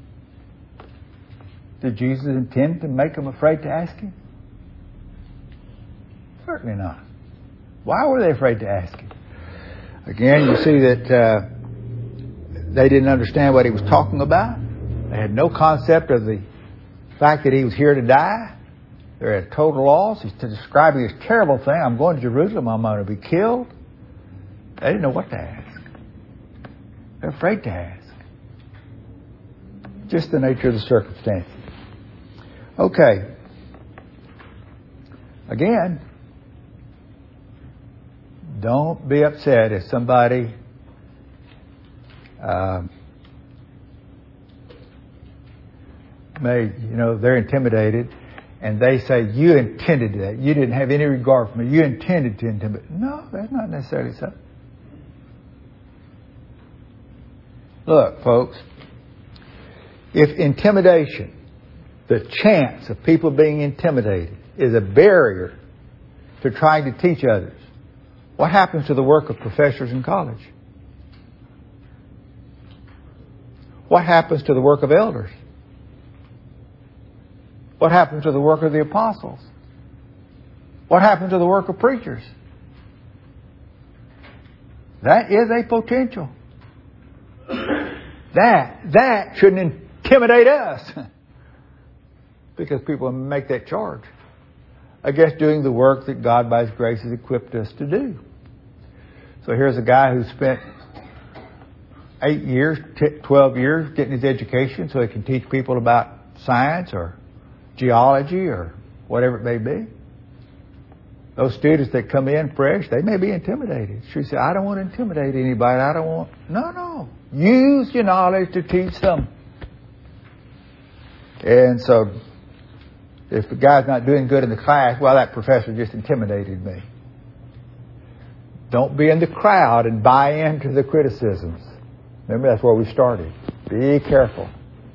Did Jesus intend to make them afraid to ask him? Certainly not. Why were they afraid to ask him? Again, you see that uh, they didn't understand what he was talking about. They had no concept of the fact that he was here to die. They're at total loss. He's describing this terrible thing. I'm going to Jerusalem. I'm going to be killed. They didn't know what to ask. They're afraid to ask. Just the nature of the circumstances. Okay. Again, don't be upset if somebody uh, may, you know, they're intimidated and they say, you intended that. You didn't have any regard for me. You intended to intimidate. No, that's not necessarily so. Look, folks, if intimidation, the chance of people being intimidated, is a barrier to trying to teach others, what happens to the work of professors in college? What happens to the work of elders? What happens to the work of the apostles? What happens to the work of preachers? That is a potential. That, that shouldn't intimidate us. Because people make that charge against doing the work that God by His grace has equipped us to do. So here's a guy who spent eight years, twelve years getting his education so he can teach people about science or geology or whatever it may be. Those students that come in fresh, they may be intimidated. She said, I don't want to intimidate anybody. I don't want... No, no. Use your knowledge to teach them. And so, if the guy's not doing good in the class, well, that professor just intimidated me. Don't be in the crowd and buy into the criticisms. Remember, that's where we started. Be careful.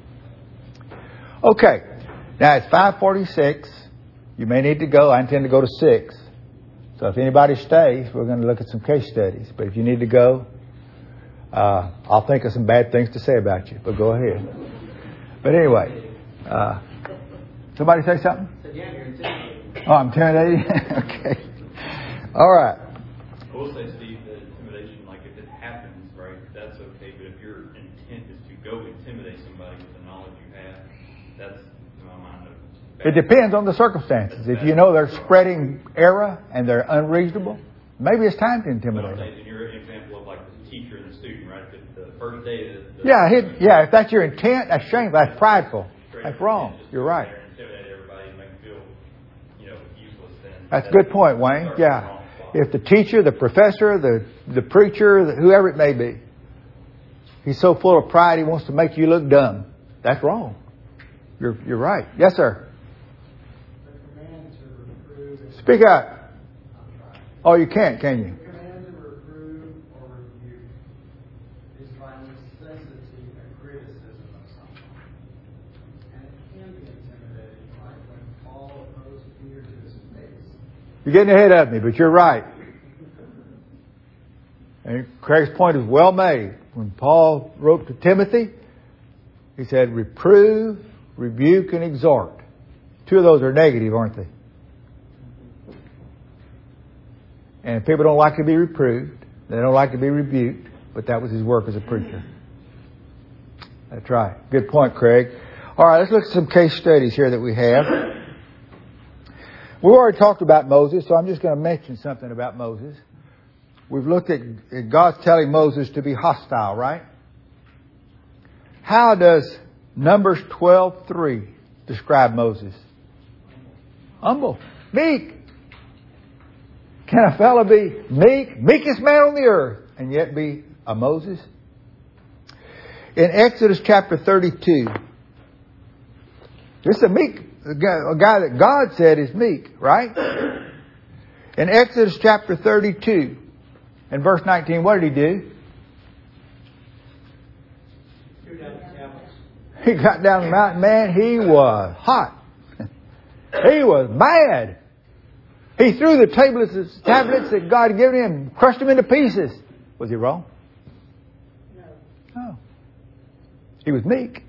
Okay. Now, it's five forty-six. You may need to go. I intend to go to six. So if anybody stays, we're going to look at some case studies. But if you need to go, uh, I'll think of some bad things to say about you. But go ahead. But anyway, uh, somebody say something? Yeah, you're intimidating. Oh, I'm intimidating? Okay. All right. I will say, Steve, that intimidation, like if it happens, right, that's okay. But if your intent is to go intimidate somebody with the knowledge you have, that's, in my mind, a It depends on the circumstances. If you know they're spreading error and they're unreasonable, maybe it's time to intimidate them. In your example of like the teacher and the student, right? The, the first day that the, Yeah, hit, yeah. If that's your intent, that's shameful. That's prideful. That's wrong. You're right. Intimidate everybody and make them feel, you know, useless. Then That's a good point, Wayne. Yeah. If the teacher, the professor, the the preacher, the, whoever it may be, he's so full of pride he wants to make you look dumb, that's wrong. You're you're right. Yes, sir. Speak up. Oh, you can't, can you? The command to reprove or rebuke is by necessity a criticism of someone. And it can be intimidating, like when Paul opposed Peter to his face. You're getting ahead of me, but you're right. And Craig's point is well made. When Paul wrote to Timothy, he said, reprove, rebuke, and exhort. Two of those are negative, aren't they? And if people don't like to be reproved, they don't like to be rebuked, but that was his work as a preacher. That's right. Good point, Craig. All right, let's look at some case studies here that we have. We've already talked about Moses, so I'm just going to mention something about Moses. We've looked at God's telling Moses to be hostile, right? How does Numbers twelve three describe Moses? Humble. Meek. Can a fellow be meek, meekest man on the earth, and yet be a Moses? In Exodus chapter thirty-two, this is a meek, a guy, a guy that God said is meek, right? In Exodus chapter thirty-two, and verse nineteen, what did he do? He got down the mountain, man, he was hot. He was mad. He threw the tablets, tablets that God had given him, crushed them into pieces. Was he wrong? No. No. He was meek.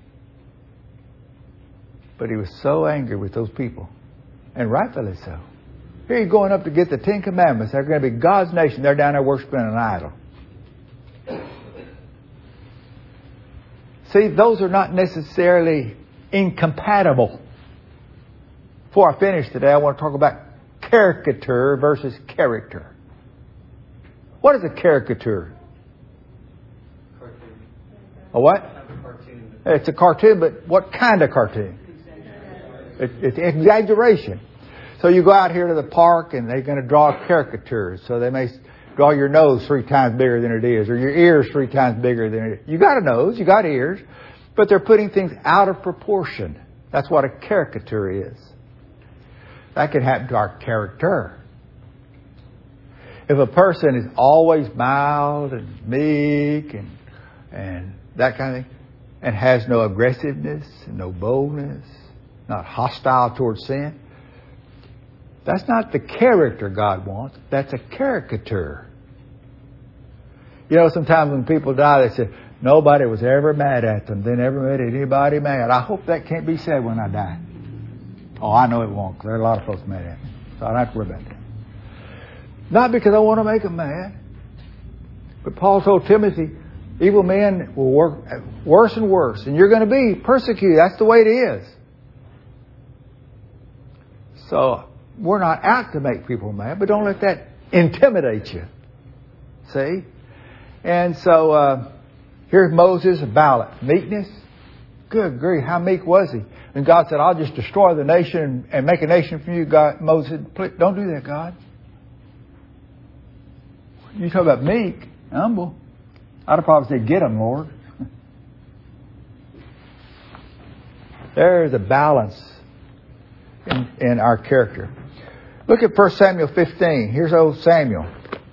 But he was so angry with those people. And rightfully so. Here you're going up to get the Ten Commandments. They're going to be God's nation. They're down there worshiping an idol. See, those are not necessarily incompatible. Before I finish today, I want to talk about caricature versus character. What is a caricature? Cartoon. A what? A cartoon. It's a cartoon, but what kind of cartoon? It, it's exaggeration. So you go out here to the park and they're going to draw caricatures. So they may draw your nose three times bigger than it is, or your ears three times bigger than it is. You got a nose, you got ears, but they're putting things out of proportion. That's what a caricature is. That can happen to our character. If a person is always mild and meek and and that kind of thing, and has no aggressiveness, no boldness, not hostile towards sin, that's not the character God wants. That's a caricature. You know, sometimes when people die, they say, nobody was ever mad at them. They never made anybody mad. I hope that can't be said when I die. Oh, I know it won't, because there are a lot of folks mad at me. So I don't have to worry about that. Not because I want to make them mad. But Paul told Timothy, evil men will work worse and worse. And you're going to be persecuted. That's the way it is. So we're not out to make people mad, but don't let that intimidate you. See? And so uh, here's Moses about meekness. Good grief, how meek was he? And God said, I'll just destroy the nation and make a nation from you. God, Moses said, please, don't do that, God. You talk about meek, humble. I'd have probably said, get them, Lord. There's a balance in, in our character. Look at First Samuel fifteen. Here's old Samuel.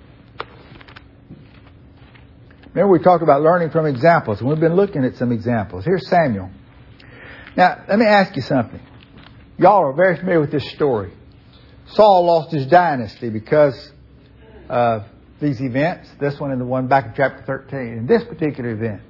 Remember we talked about learning from examples, and we've been looking at some examples. Here's Samuel. Now, let me ask you something. Y'all are very familiar with this story. Saul lost his dynasty because of these events. This one and the one back in chapter thirteen. In this particular event,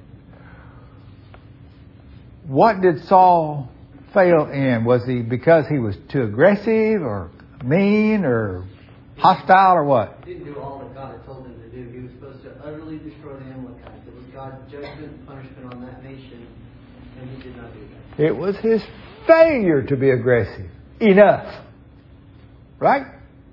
what did Saul fail in? Was he because he was too aggressive or mean or hostile or what? He didn't do all that God had told him to do. He was supposed to utterly destroy the Amalekites. It was God's judgment and punishment on that nation, and he did not do that. It was his failure to be aggressive enough. Right?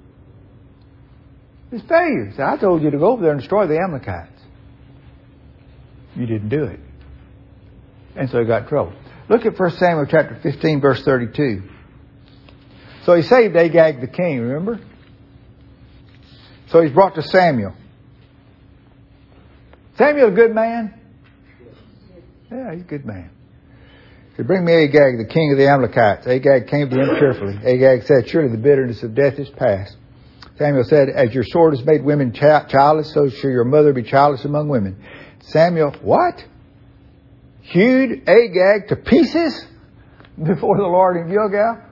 His failure. He said, I told you to go over there and destroy the Amalekites. You didn't do it. And so he got in trouble. Look at First Samuel chapter fifteen, verse thirty-two. So he saved Agag the king, remember? So he's brought to Samuel. Samuel a good man? Yeah, he's a good man. He said, bring me Agag, the king of the Amalekites. Agag came to him cheerfully. Agag said, surely the bitterness of death is past. Samuel said, as your sword has made women childless, so shall your mother be childless among women. Samuel, what? Hewed Agag to pieces before the Lord in Gilgal?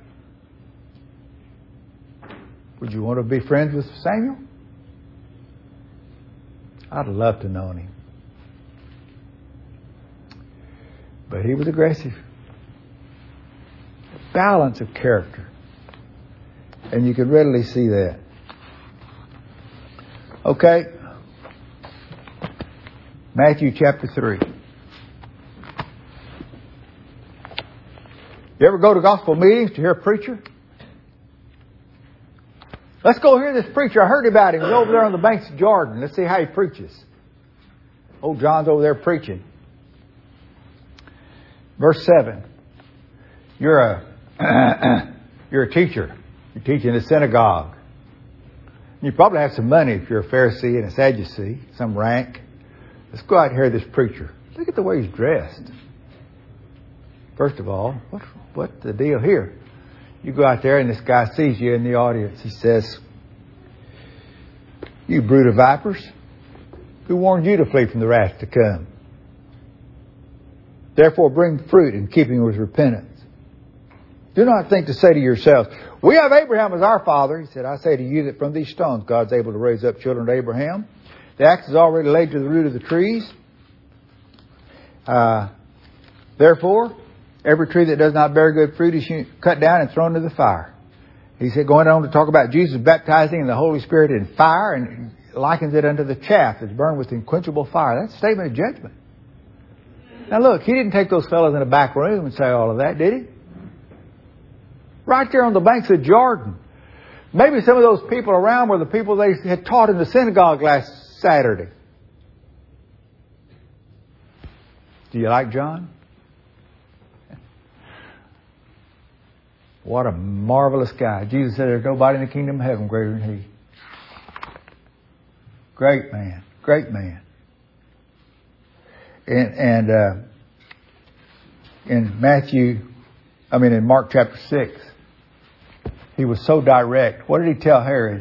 Would you want to be friends with Samuel? I'd love to know him. But he was aggressive. Balance of character. And you can readily see that. Okay. Matthew chapter three. You ever go to gospel meetings to hear a preacher? Let's go hear this preacher. I heard about him. He's over there on the banks of Jordan. Let's see how he preaches. Old John's over there preaching. Verse seven. You're a you're a teacher. You're teaching in a synagogue. You probably have some money if you're a Pharisee and a Sadducee, some rank. Let's go out and hear this preacher. Look at the way he's dressed. First of all, what what's the deal here? You go out there and this guy sees you in the audience. He says, you brood of vipers, who warned you to flee from the wrath to come? Therefore bring fruit in keeping with repentance. Do not think to say to yourselves, we have Abraham as our father. He said, I say to you that from these stones God's able to raise up children to Abraham. The axe is already laid to the root of the trees. Uh, therefore, every tree that does not bear good fruit is cut down and thrown into the fire. He said, going on to talk about Jesus baptizing in the Holy Spirit in fire, and likens it unto the chaff that's burned with unquenchable fire. That's a statement of judgment. Now look, he didn't take those fellows in a back room and say all of that, did he? Right there on the banks of Jordan. Maybe some of those people around were the people they had taught in the synagogue last Saturday. Do you like John? What a marvelous guy. Jesus said there's nobody in the kingdom of heaven greater than he. Great man. Great man. And, and uh, in Matthew, I mean in Mark chapter six, he was so direct. What did he tell Herod?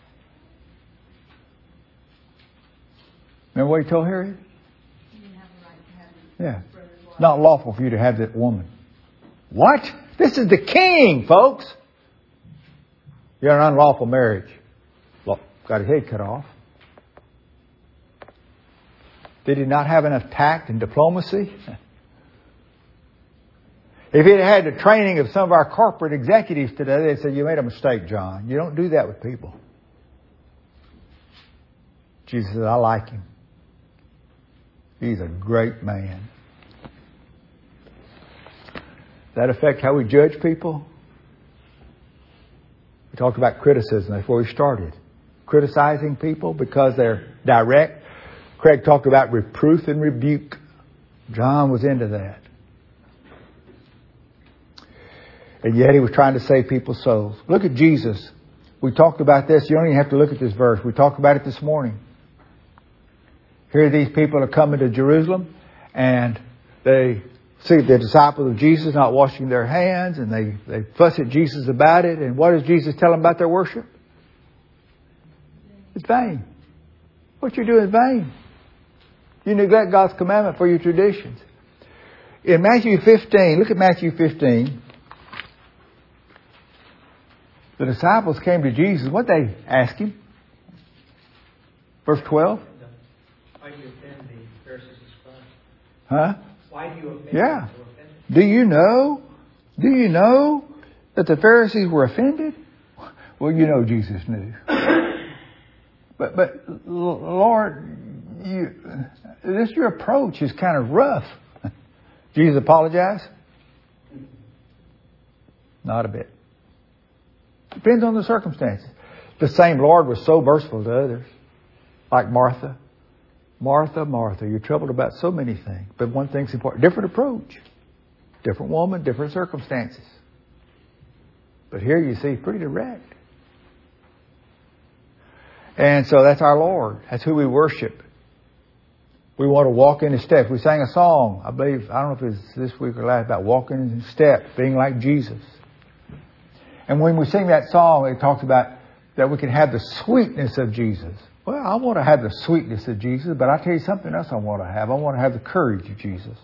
Remember what he told Herod? You didn't have the right to have his Yeah. brother's wife. It's not lawful for you to have that woman. What? This is the king, folks. You're an unlawful marriage. Got his head cut off. Did he not have enough tact and diplomacy? If he'd had the training of some of our corporate executives today, they'd say, you made a mistake, John. You don't do that with people. Jesus said, I like him. He's a great man. Does that affect how we judge people? We talked about criticism before we started. Criticizing people because they're direct. Craig talked about reproof and rebuke. John was into that. And yet he was trying to save people's souls. Look at Jesus. We talked about this. You don't even have to look at this verse. We talked about it this morning. Here these people are coming to Jerusalem and they see the disciples of Jesus not washing their hands and they, they fuss at Jesus about it. And what does Jesus tell them about their worship? It's vain. What you're doing is vain. You neglect God's commandment for your traditions. In Matthew fifteen, look at Matthew fifteen. The disciples came to Jesus. What they ask him? Verse twelve. Why do you offend the Pharisees and scribes? Huh? Why do you offend Yeah. them to offend them? Do you know? Do you know that the Pharisees were offended? Well, you know Jesus knew. But, but Lord, you, this your approach is kind of rough. Jesus apologize? Not a bit. Depends on the circumstances. The same Lord was so merciful to others, like Martha. Martha, Martha, you're troubled about so many things. But one thing's important. Different approach. Different woman, different circumstances. But here you see, pretty direct. And so that's our Lord. That's who we worship. We want to walk in His steps. We sang a song, I believe, I don't know if it was this week or last, about walking in His steps, being like Jesus. And when we sing that song, it talks about that we can have the sweetness of Jesus. Well, I want to have the sweetness of Jesus, but I'll tell you something else I want to have. I want to have the courage of Jesus.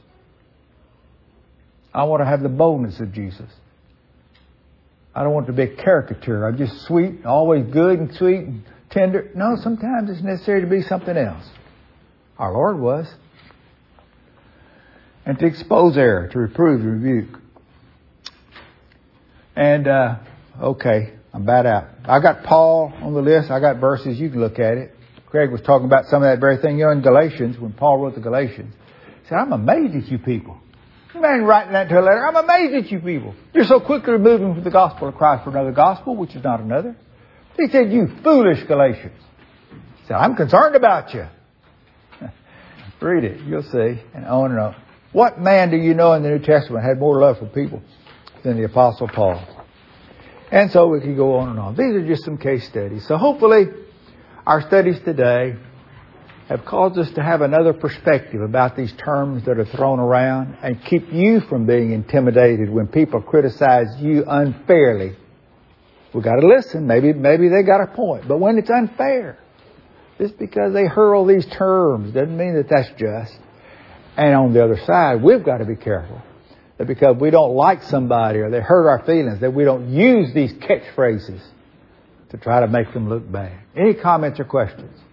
I want to have the boldness of Jesus. I don't want to be a caricature. I'm just sweet, always good and sweet and tender. No, sometimes it's necessary to be something else. Our Lord was. And to expose error, to reprove and rebuke. And, uh, okay, I'm about out. I got Paul on the list. I got verses. You can look at it. Craig was talking about some of that very thing. You know, in Galatians, when Paul wrote the Galatians, he said, I'm amazed at you people. Imagine writing that to a letter. I'm amazed at you people. You're so quickly moving from the gospel of Christ for another gospel, which is not another. He said, you foolish Galatians. He said, I'm concerned about you. Read it. You'll see. And on and on. What man do you know in the New Testament had more love for people than the Apostle Paul? And so we could go on and on. These are just some case studies. So hopefully our studies today have caused us to have another perspective about these terms that are thrown around and keep you from being intimidated when people criticize you unfairly. We've got to listen. Maybe, maybe they got a point. But when it's unfair, just because they hurl these terms doesn't mean that that's just. And on the other side, we've got to be careful that because we don't like somebody or they hurt our feelings, that we don't use these catchphrases to try to make them look bad. Any comments or questions?